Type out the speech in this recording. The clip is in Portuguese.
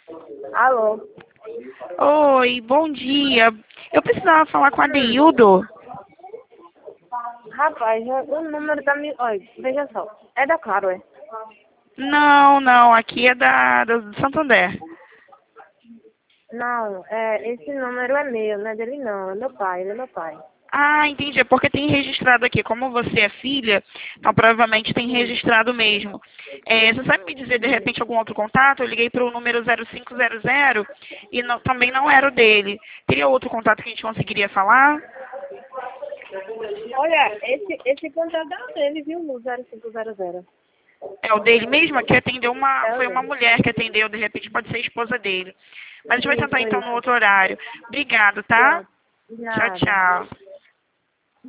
Alô? Oi, bom dia. Eu precisava falar com a Adeildo. Rapaz, o número da minha... Olha, veja só. É da Claro, é? Não, aqui é do Santander. Não, esse número é meu, não é dele não. É meu pai, ele é meu pai. Ah, entendi. É porque tem registrado aqui. Como você é filha, então provavelmente tem Sim, registrado mesmo. Você sabe me dizer, de sim. repente, algum outro contato? Eu liguei para o número 0500 e também não era o dele. Teria outro contato que a gente conseguiria falar? Olha, esse contato é dele, viu? No 0500. É o dele mesmo? Que atendeu É o foi uma dele. mulher que atendeu, de repente pode ser a esposa dele. Mas a gente vai tentar Isso, então no isso. outro horário. Obrigado, tá? Pronto. De Tchau, nada. tchau.